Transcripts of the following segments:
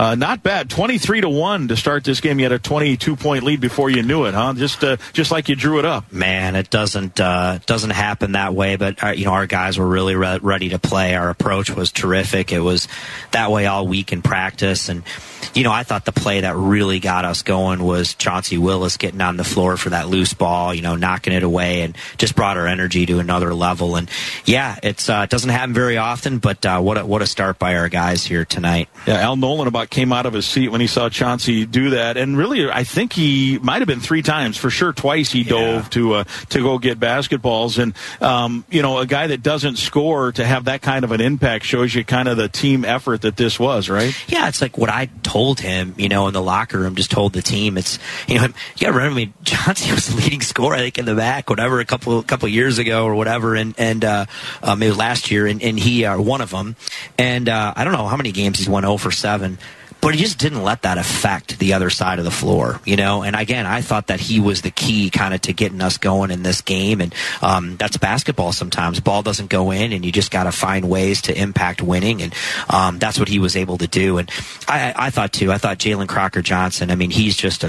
not bad. 23-1 to start this game. You had a 22-point lead before you knew it, huh? Just like you drew it up. Man, it doesn't happen that way. But our guys were really ready to play. Our approach was terrific. It was that way all week in practice. And I thought the play that really got us going was Chauncey Willis getting on the floor for that loose ball, knocking it away, and just brought our energy to another level. And yeah, it doesn't happen very often, but what a start by our guys here tonight. Yeah, Al Nolan about came out of his seat when he saw Chauncey do that, and really, I think he might have been 3 times, for sure. Twice he dove to go get basketballs, and a guy that doesn't score to have that kind of an impact shows you kind of the team effort that this was, right? Yeah, it's like what I told him, in the locker room, just told the team. It's, you got to remember, Chauncey was the leading scorer, I think, in the back, whatever, a couple years ago or whatever, and it was last year, and he one of them, and I don't know how many games he's won 0 for 7. But he just didn't let that affect the other side of the floor, And again, I thought that he was the key kind of to getting us going in this game. And that's basketball sometimes. Ball doesn't go in, and you just got to find ways to impact winning. And that's what he was able to do. And I thought, too, Jalen Crocker-Johnson, he's just a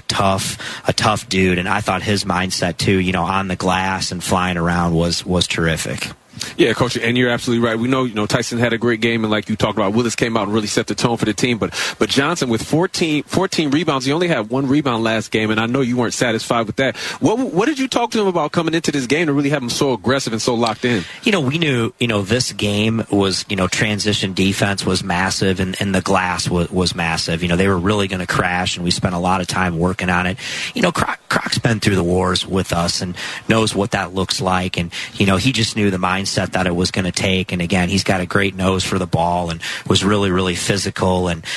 tough dude. And I thought his mindset, too, on the glass and flying around was terrific. Yeah, Coach, and you're absolutely right. We know, Tyson had a great game, and like you talked about, Willis came out and really set the tone for the team. But Johnson with 14 rebounds, he only had 1 rebound last game, and I know you weren't satisfied with that. What did you talk to him about coming into this game to really have him so aggressive and so locked in? We knew, this game was, transition defense was massive, and the glass was massive. They were really going to crash, and we spent a lot of time working on it. Croc's been through the wars with us and knows what that looks like, and, he just knew the mindset that it was going to take. And again, he's got a great nose for the ball and was really, really physical and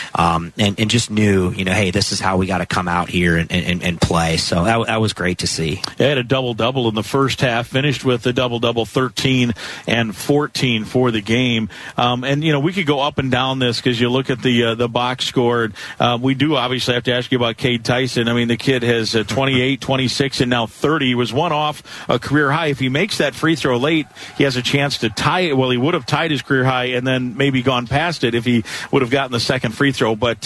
just knew, hey, this is how we got to come out here and play. So that was great to see. He had a double-double in the first half, finished with a double-double, 13 and 14 for the game. We could go up and down this because you look at the box score. We do obviously have to ask you about Cade Tyson. The kid has 28, 26, and now 30. He was one off a career high. If he makes that free throw late, he has a chance to tie it. Well, he would have tied his career high and then maybe gone past it if he would have gotten the second free throw. But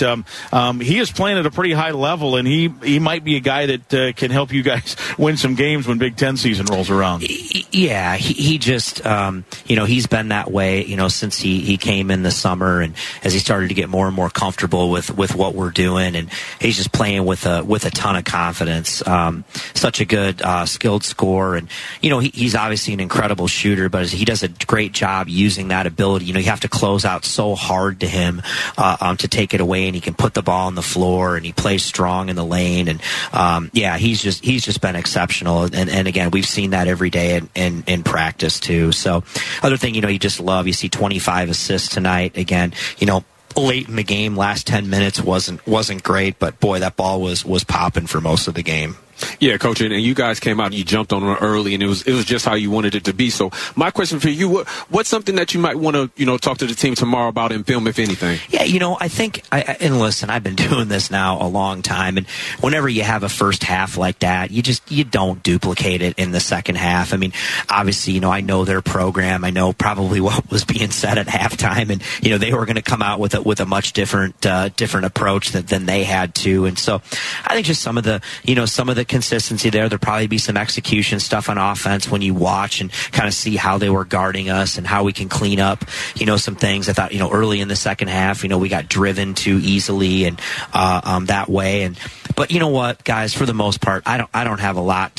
he is playing at a pretty high level, and he might be a guy that can help you guys win some games when Big Ten season rolls around. Yeah, he just, he's been that way, since he came in the summer, and as he started to get more and more comfortable with what we're doing, and he's just playing with a ton of confidence. Such a good, skilled scorer, and, he's obviously an incredible shooter, but he does a great job using that ability. You have to close out so hard to him to take it away, and he can put the ball on the floor, and he plays strong in the lane. And he's just been exceptional. And again, we've seen that every day in practice too. So other thing, you just love, you see 25 assists tonight. Again, late in the game, last 10 minutes wasn't great, but boy, that ball was popping for most of the game. Yeah, Coach, and you guys came out and you jumped on it early, and it was just how you wanted it to be. So my question for you, what's something that you might want to, talk to the team tomorrow about in film, if anything? Yeah, I think, and listen, I've been doing this now a long time, and whenever you have a first half like that, you don't duplicate it in the second half. Obviously, I know their program. I know probably what was being said at halftime, and, they were going to come out with a much different approach than they had to. And so I think just some of the consistency there'll probably be some execution stuff on offense when you watch and kind of see how they were guarding us and how we can clean up some things. I thought early in the second half we got driven too easily and that way, but you know what, guys, for the most part I don't have a lot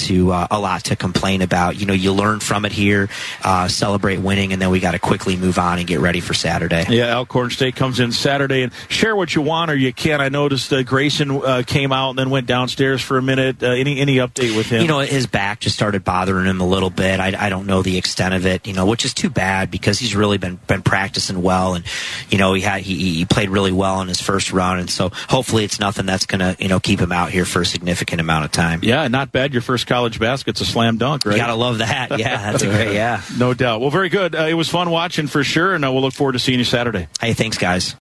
to complain about. You learn from it here, celebrate winning, and then we got to quickly move on and get ready for Saturday. Yeah, Alcorn State comes in Saturday, and share what you want or you can. I noticed Grayson came out and then went downstairs for a minute. Any update with him? His back just started bothering him a little bit. I don't know the extent of it, which is too bad because he's really been practicing well, and he played really well in his first run, and so hopefully it's nothing that's gonna keep him out here for a significant amount of time. Yeah, not bad. Your first college basket's a slam dunk, right? You gotta love that. Yeah, that's a great. Yeah, no doubt. Well, very good. It was fun watching for sure, and we'll look forward to seeing you Saturday. Hey, thanks, guys.